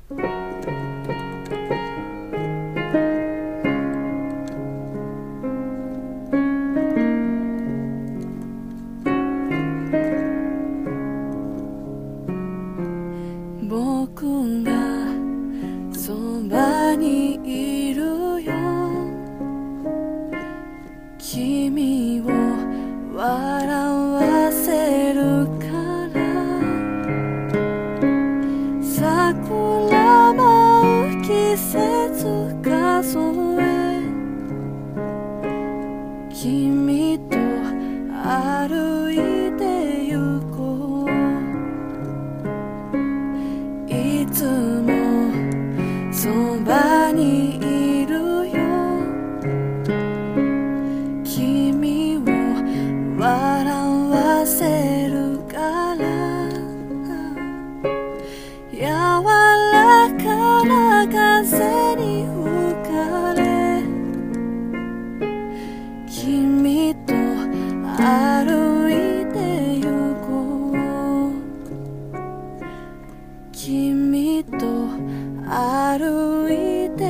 僕がそばにいるよ、君を笑わせるから桜舞う季節数え君と歩いてゆこう、いつもそばにいるよ、君を笑わせるから柔らかな風に吹かれ君と歩いてゆこう、君と歩いて